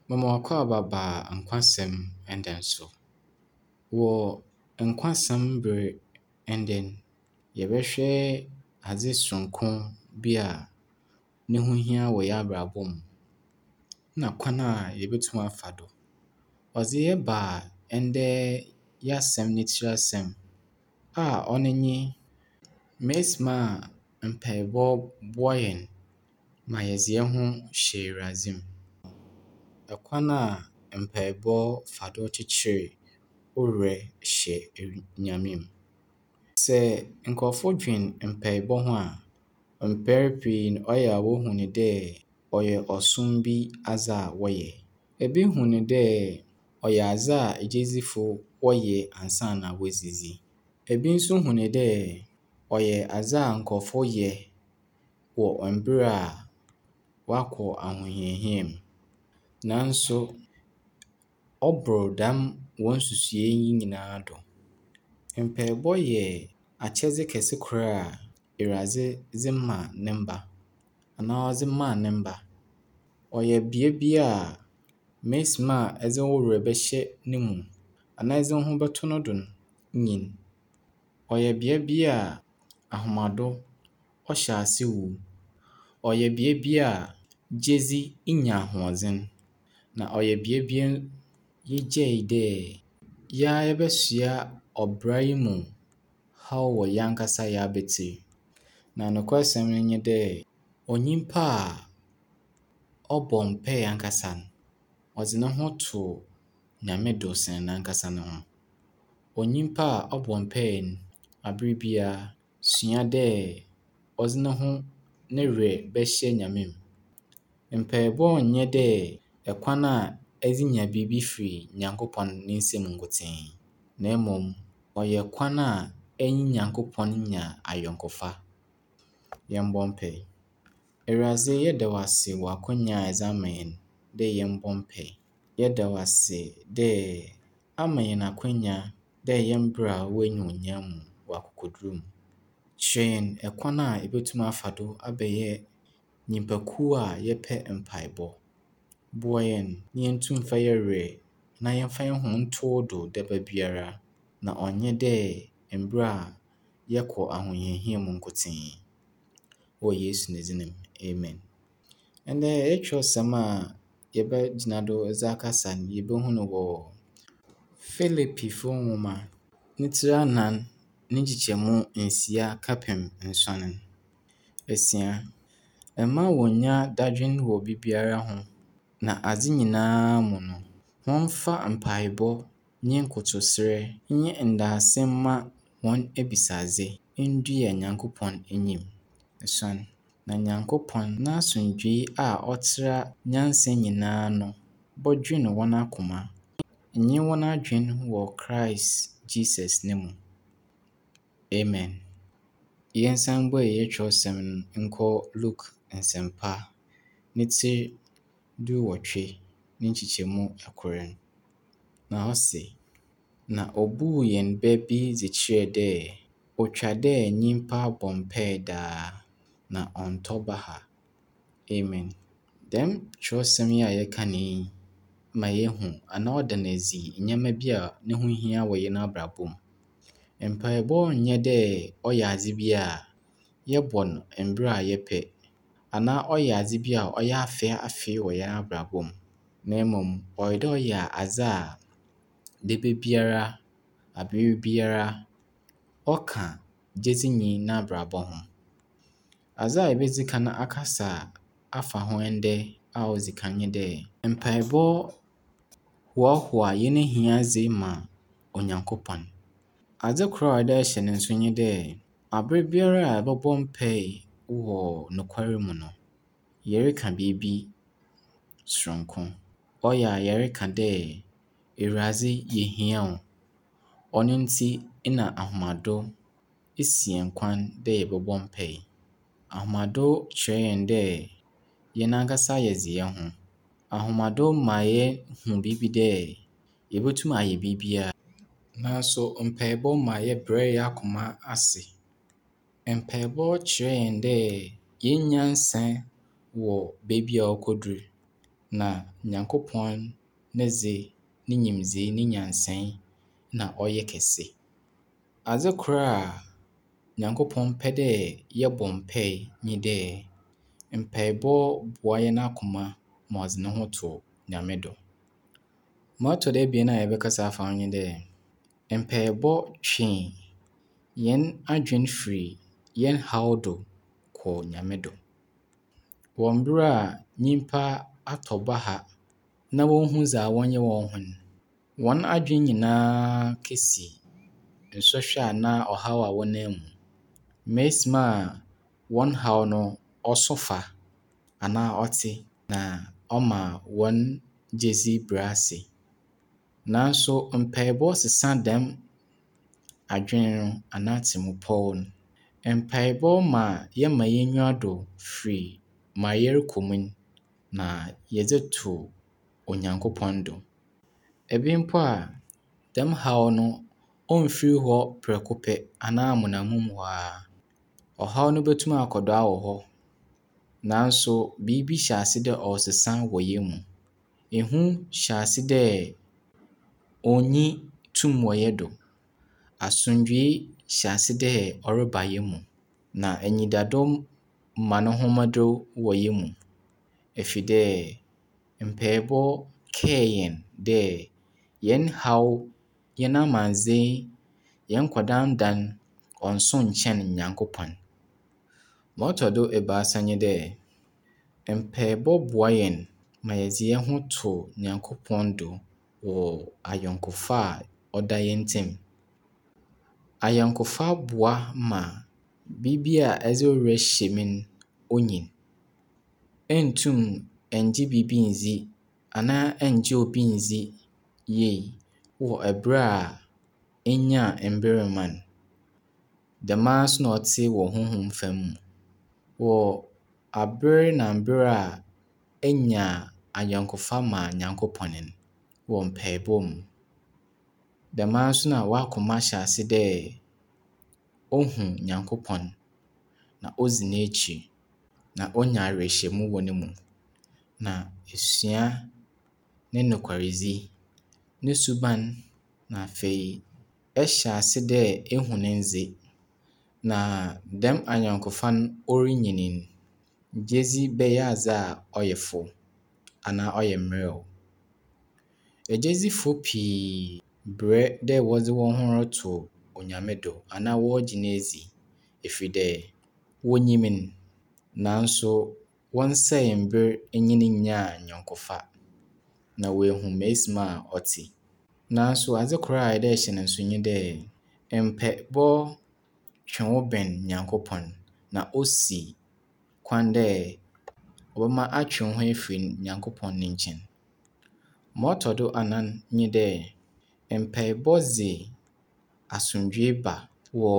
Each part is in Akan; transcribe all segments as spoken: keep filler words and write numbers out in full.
Mama wakɔ ababa nkwasɛm ɛnda so. Wɔ nkwasɛm bere ɛnda no, yɛbɛhwɛ adze sononko bi a ne ho hia wɔ yɛn abrabɔ mu na kwan a yɛbɛtumi afa do. Ɔdze yɛba ɛndɛ yɛasɛm ne tiri asɛm a ɔno nye mmarima a mpaebɔ boa yɛn ma yɛdze yɛn ho hyɛ Awurade mu. Ɛkwan a mpaebɔ fa do kyekyere wo werɛ hyɛ Nyame mu. Sɛ nkurɔfo dwen mpaebɔ ho a, mpɛn pii no ɔyɛ a wohu no dɛ ɔyɛ ɔsom bi adze a wɔyɛ. Ebi hu no dɛ ɔyɛ adze a agyesifo wɔyɛ ansaana woedzidzi. Ebi nso hu no dɛ ɔyɛ adze a nkurɔfo yɛ wɔ mber a wɔakɔ ahohiahia mu. Nanso ɔbor dɛm wɔn nsusuwii yi nyinaa do. Mpaebɔ yɛ akyɛdze kɛse kor a Awurade dze ma ne mba anaa ɔdze maa ne mba. Ɔyɛ bea bi a mmarima a ɛdze wo werɛ bɛhyɛ ne mu anaa ɛdze wo ho bɛto no do no nyin. Ɔyɛ bea bi a ahomado ɔhyɛ ase wɔ mu. Ɔyɛ bea bi a gyedzi nya ahoɔdzen. Na ɔyɛ bea bi a yegyae dɛ yɛa yɛbɛsoa ɔbra yi mu haw wɔ yɛn ankasa yɛn abetsir. Na nokwasɛm no nye dɛ onyimpa a ɔbɔ mpae ankasa no, ɔdze ne ho to Nyame do sen n'ankasa ne ho. Onyimpa a ɔbɔ mpae no, aber biara sua dɛ ɔdze ne ho ne werɛ bɛhyɛ Nyame mu. Mpaebɔ nnyɛ dɛ ɛkwan a ɛdze nya biribi firi Nyankopɔn ne nsam nkotsee. Na mmom ɔyɛ kwan a ɛnye Nyankopɔn nya ayɔnkofa. Yɛmbɔ mpae. Awurade yɛda wo ase wɔ akwannya a ɛdze ama yɛn dɛ yɛmbɔ mpae. Yɛda wo ase dɛ ama yɛn akwannya dɛ yɛmbra wo enyuonyam mu wɔ akokoduru mu. Kyerɛ yɛn ɛkwan a yɛbɛtumi afa do abɛyɛ nyimpakuw a yɛpɛ mpaebɔ. Boa yɛn na yɛntu mfa yɛn werɛ na yɛmfa hɛn ho nto wo do daba biara na ɔnnyɛ dɛ mber a yɛkɔ ahohiahia mu nkotsee. Wɔ Yesu ne din mu, amen. Ɛndɛ yɛn kyerɛwsɛm a yɛbɛgyina do dze akasa no, yɛbɛhu no wɔ Filipifo nwoma ne tsir anan ne nkyekyɛmu nsia kɛpem nsuon. Esia, mma wonnya dadwen wɔ biribiara ho, na adze nyinaa mu no, wɔmfa mpaebɔ nye nkotosrɛ nye ndaase mma hɔn ebisadze ndua Nyankopɔn enyim. Esuan, na Nyankopɔn n'asomdwee a ɔtra nyansa nyinaa no bɔdwen hɔn akoma nye hɔn adwen wɔ Christ Jesus ne mu. Amen. Yɛnsan mbue yɛn kyerɛwsɛm no nkɔ Luke nsɛmpa ne tsir duwɔtwe ne nkyekyɛmu akor no. Na ɔse, na obuu yɛn bɛ bi dze kyerɛɛ dɛ otwa dɛ nyimpa bɔ mpae daa na ɔnntɔ baha. Amen. Dɛm kyerɛwsɛm yi a yɛka no yi ma yehu anaa ɔda no edzi ndzɛmba bi a ne ho hia wɔ hɛn abrabɔ mu. Mpaebɔ nnyɛ dɛ ɔyɛ adze bi a yɛbɔ no mber a yɛpɛ anaa ɔyɛ adze bi a ɔyɛ afɛ afɛ wɔ hɛn abrabɔ mu. Na mmom ɔyɛ dɛ ɔyɛ adze a daba biara, aber biara ɔka gyedzinyi n'abrabɔ ho. Adze a yebedzi kan akasa afa ho ndɛ a odzi kan nye dɛ mpaebɔ hoahoa hɛn ehiadze ma Onyankopɔn. Adze kor a ɔwɔ dɛ ɛhyɛ ne nso nye dɛ aber biara a ɛbɛbɔ mpae wɔ nokwar mu no, yɛreka biribi soronko. Ɔyɛ a yɛreka dɛ Awurade yehia wo. Ɔno ntsi na ahomado esi hɛn kwan dɛ yɛbɛbɔ mpae. Ahomado kyerɛ hɛn dɛ hɛn ankasa yɛdze hɛn ho. Ahomado ma yɛhu biribi dɛ yebotum ayɛ biribiara. Nanso mpaebɔ ma yɛbrɛ hɛn akoma ase. Mpaebɔ kyerɛ hɛn dɛ yennya nsa wɔ beebi a ɔkɔdur. na Nyankopɔn ne dze ne nyimdzee ne nyansae na ɔyɛ kɛse. Adze kor a Nyankopɔn pɛ dɛ yɛbɔ mpae nye dɛ mpaebɔ boa hɛn akoma ma ɔdze no ho to Nyame do. Ma ɔtɔ do ebien a yɛbɛkasa afa ho nye dɛ mpaebɔ twe hɛn adwen firi hɛn haw do kɔ Nyame do. Wɔ mber a nyimpa atɔ baha na wonnhu dza wɔnyɛ hɔn ho no, hɔn adwen nyinaa kesi nsɔhwɛ anaa ɔhaw a wɔnam mu. Mmarima a hɔn haw no ɔso fa anaa ɔtse na ɔma hɔn gyedzi bra ase. Nanso mpaebɔ sesa dɛm adwen no anaa tsemmopɔw no. Mpaebɔ ma yɛma hɛn enyiwa do firi ma yɛrokɔ mu no na yɛdze to Onyankopɔn do. Ebi mpo a dɛm haw no ɔmmfiri hɔ prɛko pɛ anaa amonamom hɔ ara. Ɔhaw no botum akɔ do awɔ hɔ nanso biribi hyɛ ase dɛ ɔresesa wɔ hɛn mu. Ehu hyɛ ase dɛ onnyi tum wɔ hɛn do. Asomdwee hyɛ ase dɛ ɔreba hɛn mu. Na enyidado ma no homɔdow wɔ hɛn mu. Efi dɛ mpaebɔ kɛɛ hɛn dɛ hɛn haw, hɛn amandzɛɛ, hɛn nkɔdandan ɔnnso nkyɛn Nyankopɔn. Ma ɔtɔ do ebiasa nye dɛ mpaebɔ boa hɛn ma yɛdze hɛn ho to Nyankopɔn do wɔ ayɔnkofa a ɔda hɛn ntamu. Ayɔnkofa boa ma biribi a ɛdze wo werɛ hyɛ mu no onyin. Enntum enngye biribi nndzi anaa enngye obi nndzi yie wɔ ber a enyaa mber mma no. Dɛmara so na ɔtse wɔ honhom fa mu. Wɔ aber na mber a enya ayɔnkofa ma Nyankopɔn no, wɔ mpaebɔ mu. Dɛmara so na w'akoma hyɛ ase dɛ ohu Nyankopɔn na odzi n'ekyir na onya awerɛhyɛmu wɔ ne mu na esua ne nokwaredzi, ne suban na afei ɛhyɛ ase dɛ ehu ne ndze. Na dɛm ayɔnkofa no orinyin no, gyedzi bɛyɛ adze a ɔyɛ fow anaa ɔyɛ mmerɛw. Egyedzifo pii brɛ dɛ wɔdze hɔn ho roto Onyame do anaa wɔregye no edzi efi dɛ wonyim no nanso wɔnsɛe mber nye no nyaa ayɔnkofa na woehu mesi a ɔtse. Nanso adze kor a ɔyɛ dɛ ɛhyɛ no nso nye dɛ mpaebɔ twe wo bɛn Nyankopɔn na osi kwan dɛ ɔbɛma atwe wo ho efiri Nyankopɔn ne nkyɛn. Ma ɔtɔ do anan nye dɛ mpaebɔ dze asomdwee ba wɔ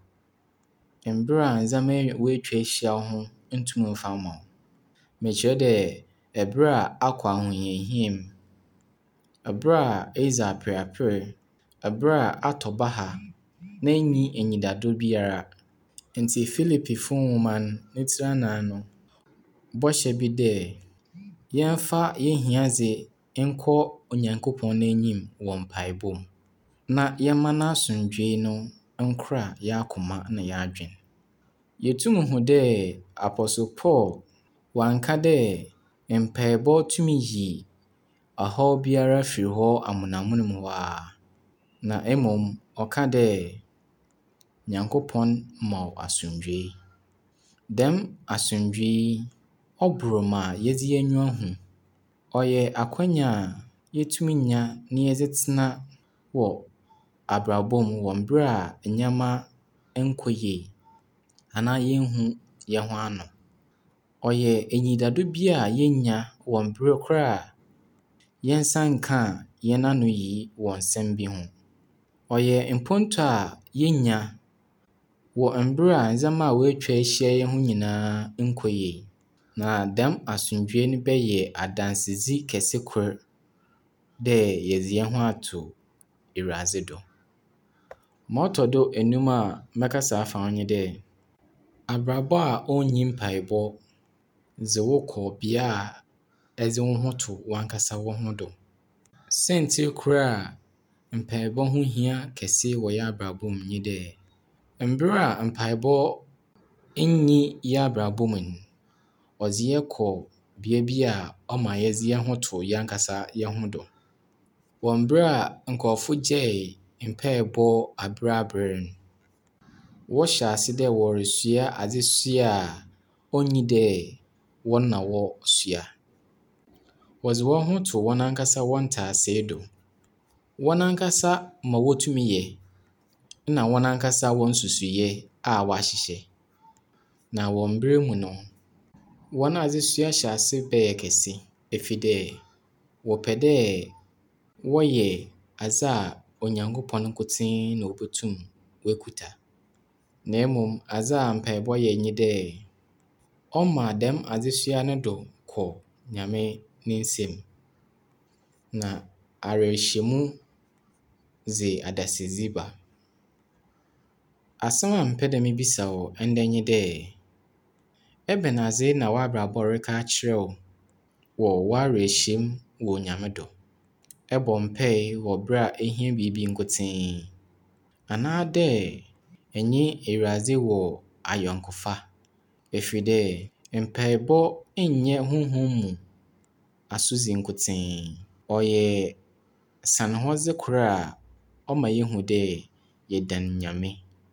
mber a ndzɛmba woetwa ehyia wo ho nntum mmfa mma wo. Mekyerɛ dɛ ber a akɔ ahohiahia mu, ber a edzi aperapер, ber a atɔ baha na nnyi enyidado biara. Ntsi Filipifo nwoma no ne tsir anan no, bɔhyɛ bi dɛ yɛmfa hɛn hiadze nkɔ Onyankopɔn n'enyim wɔ mpaebɔ mu na yɛmma n'asomdwee no nkora hɛn akoma na hɛn adwen. Yetum hu dɛ Apostle Paul ɔannka dɛ mpaebɔ tumi yi ɔhaw biara firi hɔ amonamon mu hɔ ara, na mbom ɔka dɛ Nyankopɔn ma wo asomdwee. Dɛm asomdwee yi, ɔbor ma yɛdze hɛn enyiwa hu. Ɔyɛ akwanya a yetumi nya na yɛdze tsena wɔ abrabɔ mu wɔ mber a ndzɛmba nnkɔ yie anaa yennhu hɛn ho ano. Ɔyɛ enyidado bi a yenya wɔ mber kor a hɛn nsa nnkaa hɛn ano yii wɔ nsɛm bi ho. Ɔyɛ mpontu a yenya wɔ mber a ndzɛmba a woetwa ehyia hɛn ho nyinaa nnkɔ yie. Na dɛm asomdwee no bɛyɛ adansedzi kɛse kor dɛ yɛdze hɛn ho ato Ewuradze do. Ma ɔtɔ do enum a mɛkasa afa ho nye dɛ abrabɔ a onnyi mpaebɔ dze wo kɔ bea a ɛdze wo ho to w'ankasa wo ho do. Saintsir kor a mpaebɔ ho hia kɛse wɔ yɛabrabɔ mu nye dɛ, mber a mpaebɔ nnyi yɛabrabɔ mu no, ɔdze yɛkɔ bea bi a ɔma yɛdze hɛn ho to yɛankasa hɛn ho do. Wɔ mber a nkorɔfo gyae mpaebɔ aber no, wɔhyɛ ase dɛ wɔresua adzesua a onnyi dɛ wɔn na wɔsua. Wɔdze hɔn ho to hɔn ankasa hɔn ntaasee do. Hɔn ankasa ma wotum yɛ na hɔn ankasa hɔn nsusuyɛ a wɔahyehyɛ. Na wɔ mber mu no, hɔn adzesua hyɛ ase bɛyɛ kɛse efi dɛ wɔpɛ dɛ wɔyɛ adze a Onyankopɔn nkotsee na obotum woekuta. Na mbom adze a mpaebɔ yɛ nye dɛ ɔma dɛm adzesua no do kɔ Nyame ne nsamu. Na awerɛhyɛmu dze adasedzi ba. Asɛm a mepɛ dɛ mibisa wo ndɛ nye dɛ, ebɛn adze na w'abrabɔ reka akyerɛ wo wɔ w'awerɛhyɛmu wɔ Nyame do? Ɛbɔ mpae wɔ ber a ehia biribi nkotsee, anaa dɛ enye Ewurade wɔ ayɔnkofa? Efi dɛ mpaebɔ nnyɛ honhom mu asodzi nkotsee. Ɔyɛ sanhodzi kor a ɔma yehu dɛ yɛda Nyame.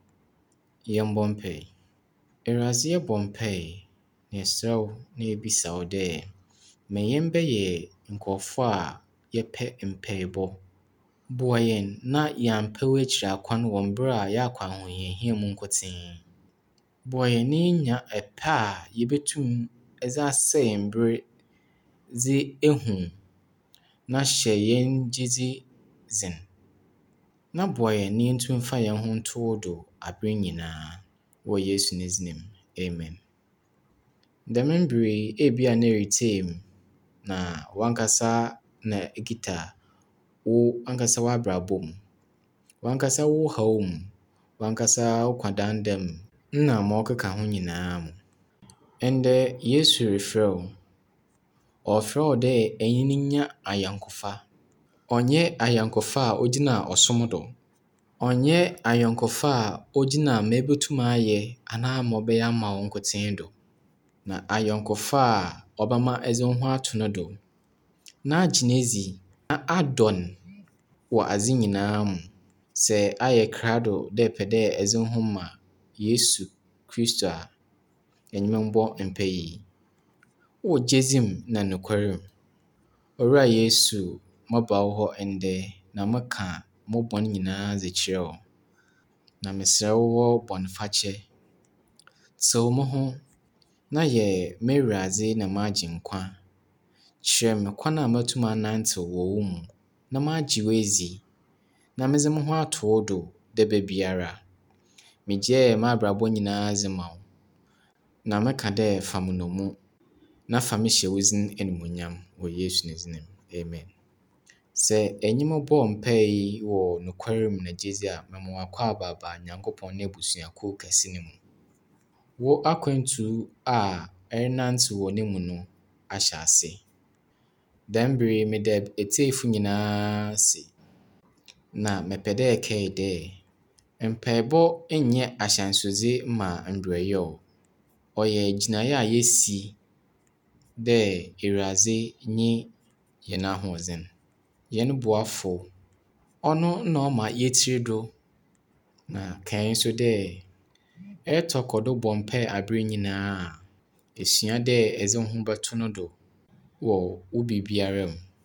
Yɛmbɔ mpae. Ewurade, yɛbɔ mpae na yɛsrɛ wo na yebisa wo dɛ ma yɛmbɛyɛ nkorɔfo a yɛpɛ mpaebɔ. Boa hɛn na yɛammpa w'ekyir akwan wɔ mber a yɛakɔ ahohiahia mu nkotsee. Boa hɛn na yenya ɛpɛ a yebetum dze asɛe mber dze ehu na hyɛ hɛn gyedzi dzen. Na boa hɛn na yentum mfa hɛn ho nto wo do aber nyinaa. Wɔ Yesu ne dzin mu, amen. Dɛm mber yi, ebia na eritsie me na w'ankasa na ekita wo ankasa w'abrabɔ mu, w'ankasa wo haw mu, w'ankasa wo kwadanda mu nna ma ɔkeka ho nyinaa mu. Ndɛ Yesu refrɛ wo. Ɔrefrɛ wo dɛ enye no nya ayɔnkofa. Ɔnnyɛ ayɔnkofa a ogyina ɔsom do. Ɔnnyɛ ayɔnkofa a ogyina ma ebotum ayɛ anaa ma ɔbɛyɛ ama wo nkotsee do. Na ayɔnkofa a ɔbɛma edze wo ho ato no do, na agye no edzi, na adɔ no wɔ adze nyinaa mu. Sɛ ayɛ krado dɛ epɛ dɛ edze wo ho ma Yesu Kristo a, enye me mbɔ mpae yi. Wɔ gyedzi mu na nokwar mu. Owura Yesu, mɔba wo hɔ ndɛ na meka mo bɔn nyinaa dze kyerɛ wo. Na mesrɛ wo wɔ bɔnfakyɛ, tsew mo ho na yɛ m'Ewurade na m'Agyenkwa. Kyerɛ me kwan a metum anantsew wɔ wo mu na magye wo edzi, na medze mo ho ato wo do da biara. Megyae m'abrabɔ nyinaa dze ma wo, na meka dɛ fa me nnommum na fa me hyɛ wo dzin animuonyam wɔ Yesu ne dzin mu, amen. Sɛ enye me bɔɔ mpae yi wɔ nokwar mu na gyedzi a, mema wo akwaaba aba Nyankopɔn n'ebusuakuw kɛse no mu. Wo akwantu a ɛrenantsew wɔ ne mu no ahyɛ ase. Dɛm ber yi, meda etsiefo nyinaa ase, na mepɛ dɛ ɛkae dɛ mpaebɔ nnyɛ ahyɛnsodze ma mberɛyɛ. Ɔyɛ gyinae a yesi dɛ Ewurade nye hɛn ahoɔdzen, hɛn boafo. Ɔno na ɔma yetsir do. Na kae so dɛ ɛrotɔ kɔ do bɔ mpae aber nyinaa a, esua dɛ edze wo ho bɛto no do wɔ wo biribiara mu.